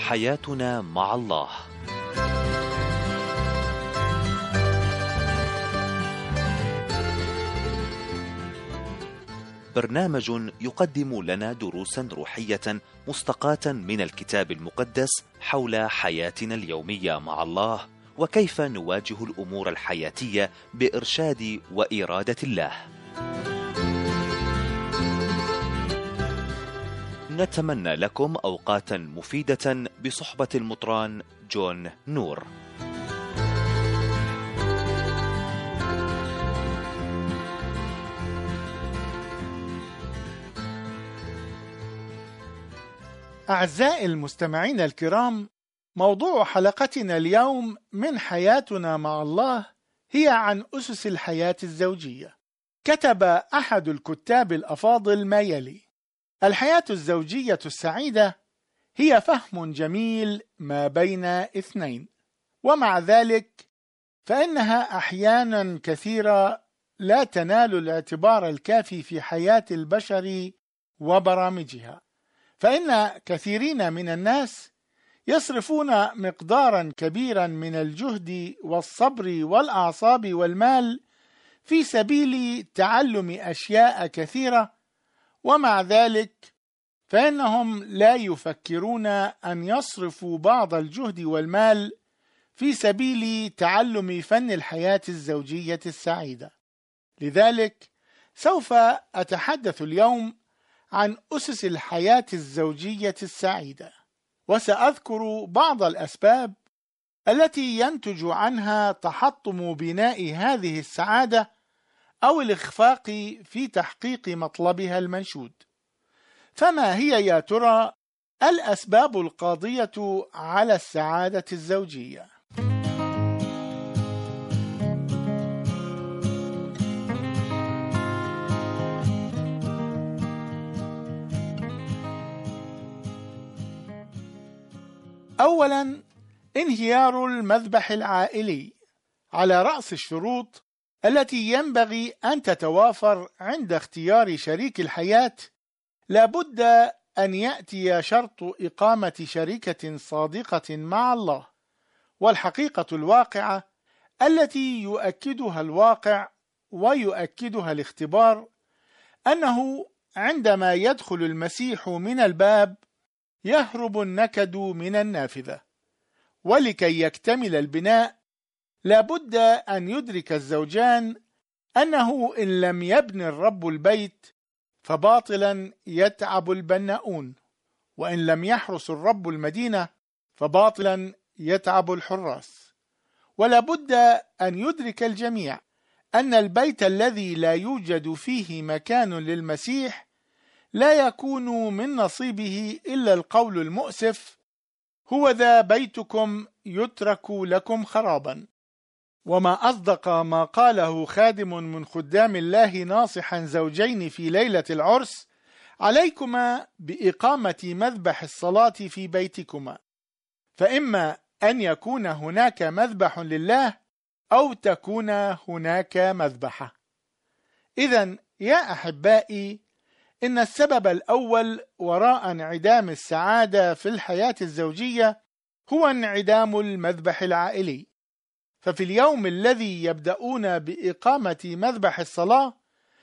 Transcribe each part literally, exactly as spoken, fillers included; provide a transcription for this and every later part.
حياتنا مع الله. برنامج يقدم لنا دروسا روحية مستقاة من الكتاب المقدس حول حياتنا اليومية مع الله، وكيف نواجه الأمور الحياتية بإرشاد وإرادة الله. نتمنى لكم أوقاتا مفيدة بصحبة المطران جون نور. أعزائي المستمعين الكرام، موضوع حلقتنا اليوم من حياتنا مع الله هي عن أسس الحياة الزوجية. كتب أحد الكتاب الأفاضل ما يلي: الحياة الزوجية السعيدة هي فهم جميل ما بين اثنين، ومع ذلك فإنها أحيانا كثيرة لا تنال الاعتبار الكافي في حياة البشر وبرامجها، فإن كثيرين من الناس يصرفون مقدارا كبيرا من الجهد والصبر والأعصاب والمال في سبيل تعلم أشياء كثيرة، ومع ذلك فإنهم لا يفكرون أن يصرفوا بعض الجهد والمال في سبيل تعلم فن الحياة الزوجية السعيدة. لذلك سوف أتحدث اليوم عن أسس الحياة الزوجية السعيدة، وسأذكر بعض الأسباب التي ينتج عنها تحطم بناء هذه السعادة أو الإخفاق في تحقيق مطلبها المنشود. فما هي يا ترى الأسباب القاضية على السعادة الزوجية؟ أولا، انهيار المذبح العائلي. على رأس الشروط التي ينبغي أن تتوافر عند اختيار شريك الحياة، لابد أن يأتي شرط إقامة شركة صادقة مع الله. والحقيقة الواقعة التي يؤكدها الواقع ويؤكدها الاختبار أنه عندما يدخل المسيح من الباب يهرب النكد من النافذة. ولكي يكتمل البناء لابد أن يدرك الزوجان أنه إن لم يبن الرب البيت فباطلا يتعب البناؤون، وإن لم يحرس الرب المدينة فباطلا يتعب الحراس. ولابد أن يدرك الجميع أن البيت الذي لا يوجد فيه مكان للمسيح لا يكون من نصيبه إلا القول المؤسف: هو ذا بيتكم يترك لكم خرابا. وما أصدق ما قاله خادم من خدام الله ناصحا زوجين في ليلة العرس: عليكما بإقامة مذبح الصلاة في بيتكما، فإما أن يكون هناك مذبح لله أو تكون هناك مذبحة. إذن يا أحبائي، إن السبب الأول وراء انعدام السعادة في الحياة الزوجية هو انعدام المذبح العائلي. ففي اليوم الذي يبدأون بإقامة مذبح الصلاة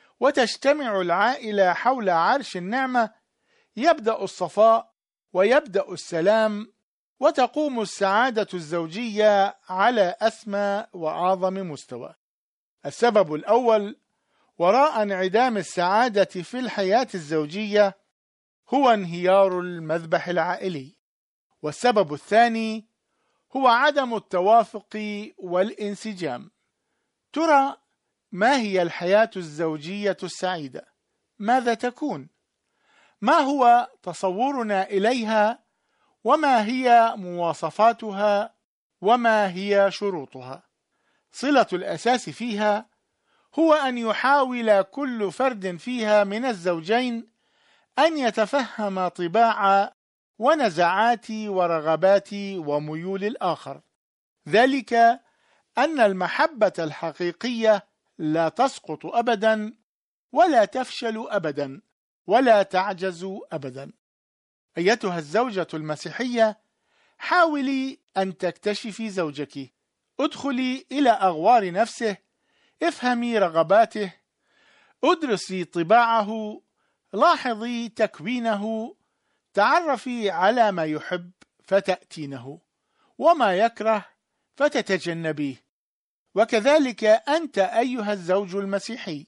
وتجتمع العائلة حول عرش النعمة، يبدأ الصفاء ويبدأ السلام، وتقوم السعادة الزوجية على أسمى وأعظم مستوى. السبب الأول وراء انعدام السعادة في الحياة الزوجية هو انهيار المذبح العائلي. والسبب الثاني هو عدم التوافق والانسجام. ترى ما هي الحياة الزوجية السعيدة؟ ماذا تكون؟ ما هو تصورنا إليها؟ وما هي مواصفاتها؟ وما هي شروطها؟ صلة الأساس فيها هو أن يحاول كل فرد فيها من الزوجين أن يتفهم طباع ونزعات ورغبات وميول الآخر. ذلك أن المحبة الحقيقية لا تسقط أبدا، ولا تفشل أبدا، ولا تعجز أبدا. أيتها الزوجة المسيحية، حاولي أن تكتشفي زوجك، ادخلي إلى أغوار نفسه، افهمي رغباته، ادرسي طباعه، لاحظي تكوينه، تعرفي على ما يحب فتأتينه، وما يكره فتتجنبيه. وكذلك أنت أيها الزوج المسيحي،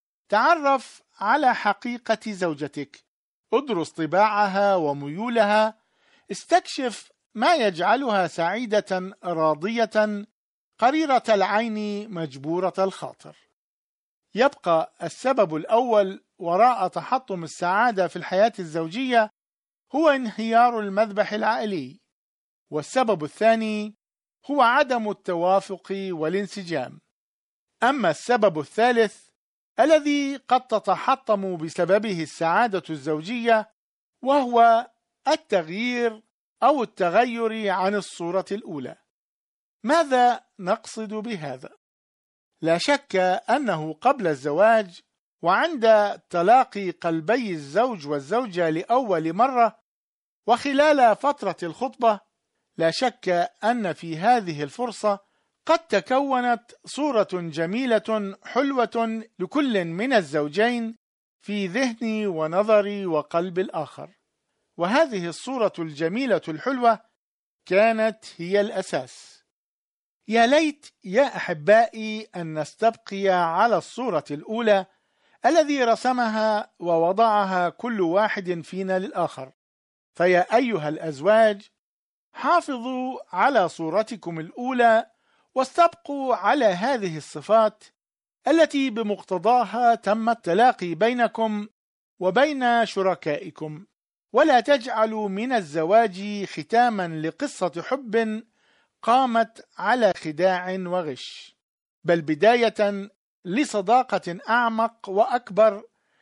تعرف على حقيقة زوجتك، ادرس طباعها وميولها، استكشف ما يجعلها سعيدة راضية قريرة العين مجبورة الخاطر. يبقى السبب الأول وراء تحطم السعادة في الحياة الزوجية هو انهيار المذبح العائلي، والسبب الثاني هو عدم التوافق والانسجام. أما السبب الثالث الذي قد تتحطم بسببه السعادة الزوجية وهو التغيير أو التغير عن الصورة الأولى. ماذا نقصد بهذا؟ لا شك أنه قبل الزواج وعند تلاقي قلبي الزوج والزوجة لأول مرة وخلال فترة الخطبة، لا شك أن في هذه الفرصة قد تكونت صورة جميلة حلوة لكل من الزوجين في ذهن ونظر وقلب الآخر، وهذه الصورة الجميلة الحلوة كانت هي الأساس. يا ليت يا أحبائي أن نستبقي على الصورة الأولى الذي رسمها ووضعها كل واحد فينا للآخر. فيا أيها الأزواج، حافظوا على صورتكم الأولى واستبقوا على هذه الصفات التي بمقتضاها تم التلاقي بينكم وبين شركائكم، ولا تجعلوا من الزواج ختاما لقصة حب قامت على خداع وغش، بل بداية لصداقة أعمق وأكبر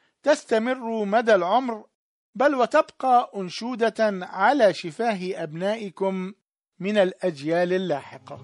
تستمر مدى العمر، بل وتبقى أنشودة على شفاه أبنائكم من الأجيال اللاحقة.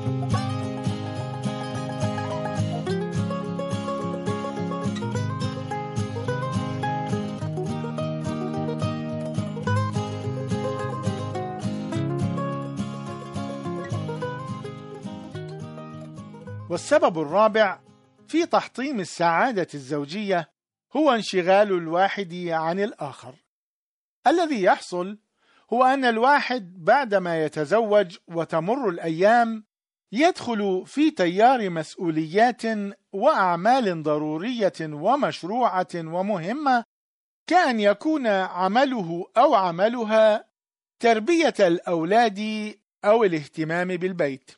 والسبب الرابع في تحطيم السعادة الزوجية هو انشغال الواحد عن الآخر. الذي يحصل هو أن الواحد بعدما يتزوج وتمر الأيام يدخل في تيار مسؤوليات وأعمال ضرورية ومشروعة ومهمة، كأن يكون عمله أو عملها تربية الأولاد أو الاهتمام بالبيت.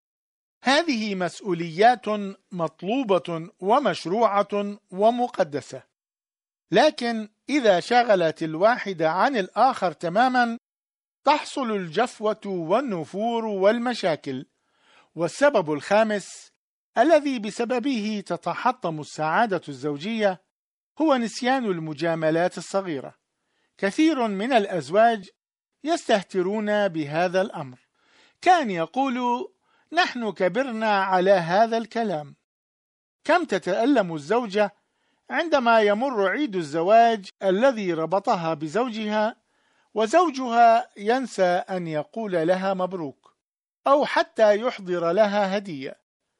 هذه مسؤوليات مطلوبة ومشروعة ومقدسة، لكن إذا شغلت الواحد عن الآخر تماما تحصل الجفوة والنفور والمشاكل. والسبب الخامس الذي بسببه تتحطم السعادة الزوجية هو نسيان المجاملات الصغيرة. كثير من الأزواج يستهترون بهذا الأمر، كان يقولوا نحن كبرنا على هذا الكلام. كم تتألم الزوجة عندما يمر عيد الزواج الذي ربطها بزوجها وزوجها ينسى أن يقول لها مبروك أو حتى يحضر لها هدية.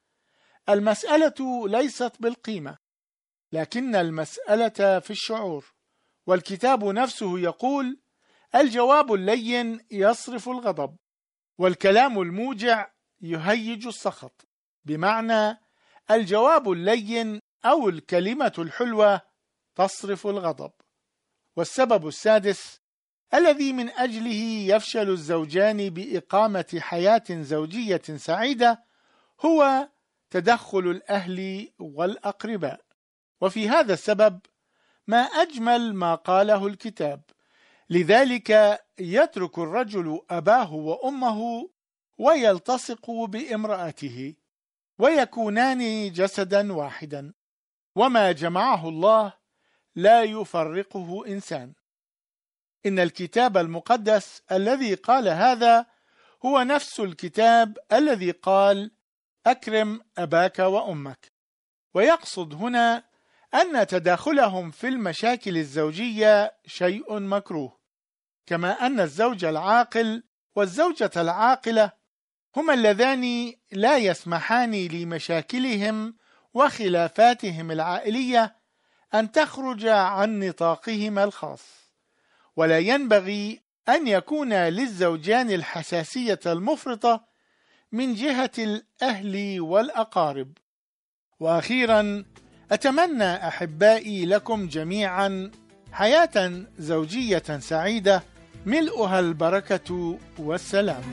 المسألة ليست بالقيمة، لكن المسألة في الشعور، والكتاب نفسه يقول الجواب اللين يصرف الغضب، والكلام الموجع يهيج السخط، بمعنى الجواب اللين أو الكلمة الحلوة تصرف الغضب. والسبب السادس الذي من أجله يفشل الزوجان بإقامة حياة زوجية سعيدة هو تدخل الأهل والأقرباء. وفي هذا السبب ما أجمل ما قاله الكتاب: لذلك يترك الرجل أباه وأمه ويلتصق بامرأته ويكونان جسدا واحدا، وما جمعه الله لا يفرقه إنسان. إن الكتاب المقدس الذي قال هذا هو نفس الكتاب الذي قال أكرم أباك وأمك، ويقصد هنا أن تداخلهم في المشاكل الزوجية شيء مكروه، كما أن الزوج العاقل والزوجة العاقلة هما اللذان لا يسمحان لمشاكلهم وخلافاتهم العائلية أن تخرج عن نطاقهما الخاص، ولا ينبغي أن يكون للزوجان الحساسية المفرطة من جهة الأهل والأقارب. وأخيرا، أتمنى أحبائي لكم جميعا حياة زوجية سعيدة ملؤها البركة والسلام.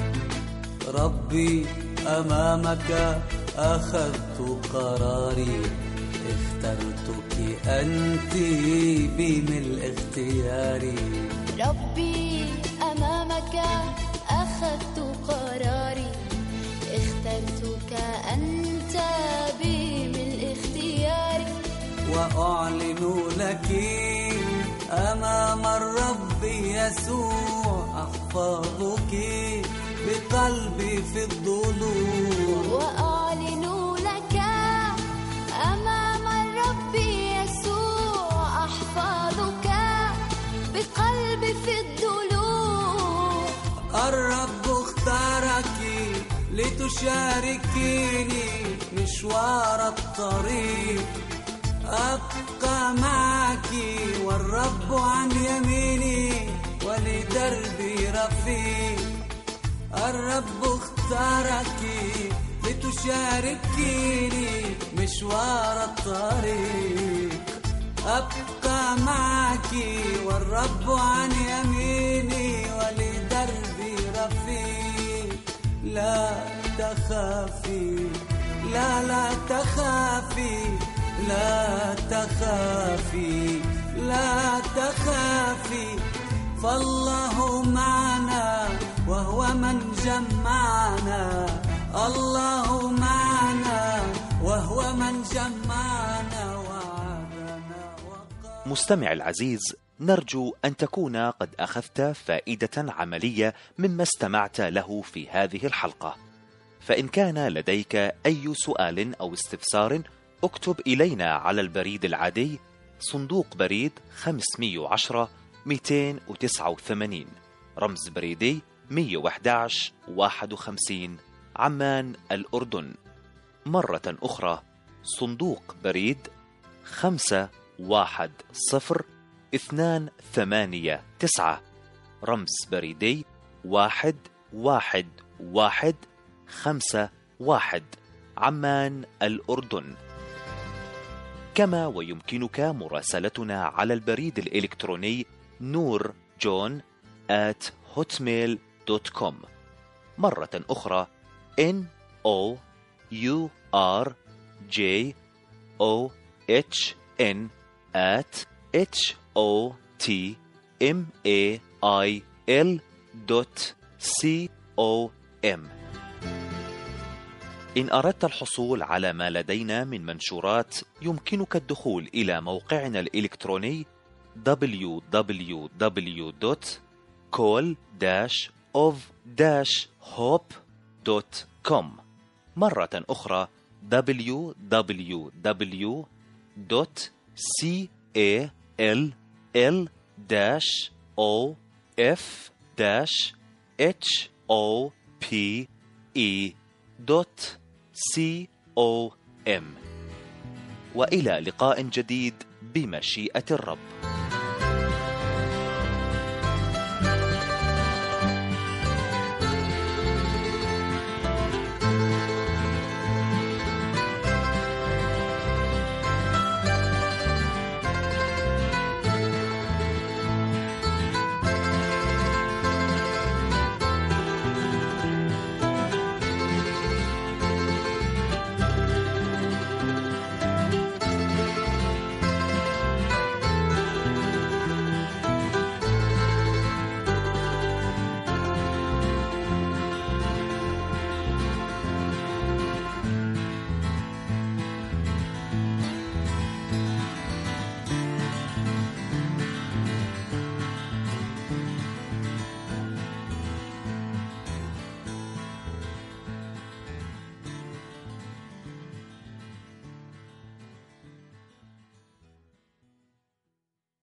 ربي أمامك أخذت قراري، اخترتك أنت بملء اختياري. ربي أمامك أخذت قراري، اخترتك أنت بملء اختياري. وأعلن لك أمام الرب يسوع، أحفظك بقلبي في الضلوع. وأعلن لك أمام الرب يسوع، أحفظك بقلبي في الضلوع. الرب اختارك لتشاركيني مشوار الطريق، أبقى معك والرب عن يميني ولدربي رفيق. الرب اختارك لتشاركيني مشوار الطريق، أبقى معك والرب عن يميني ولدربي رفيق. لا تخافي، لا لا تخافي، لا تخافي، لا تخافي، فالله معنا وهو من جمعنا. الله معنا وهو من جمعنا وعدنا وقال. مستمع العزيز، نرجو أن تكون قد أخذت فائدة عملية مما استمعت له في هذه الحلقة. فإن كان لديك أي سؤال أو استفسار، اكتب إلينا على البريد العادي صندوق بريد خمسمائة وعشرة مئتين وتسعة وثمانين، رمز بريدي مئة وأحد عشر واحد وخمسين، عمان الأردن. مرة أخرى، صندوق بريد خمسة واحد صفر اثنان ثمانية تسعة، رمز بريدي واحد واحد واحد خمسة واحد، عمان الأردن. كما ويمكنك مراسلتنا على البريد الإلكتروني نور جون آت هوتميل دوت كوم. مرة أخرى N O U R J O H N at H O T M A I L دوت C O M. إن أردت الحصول على ما لدينا من منشورات، يمكنك الدخول إلى موقعنا الإلكتروني دبليو دبليو دبليو دوت كول داش أوف داش هوب دوت كوم. مرة أخرى دبليو دبليو دبليو دوت كول داش أو إف داش إتش أو بي إي دوت سي أو إم. وإلى لقاء جديد بمشيئة الرب.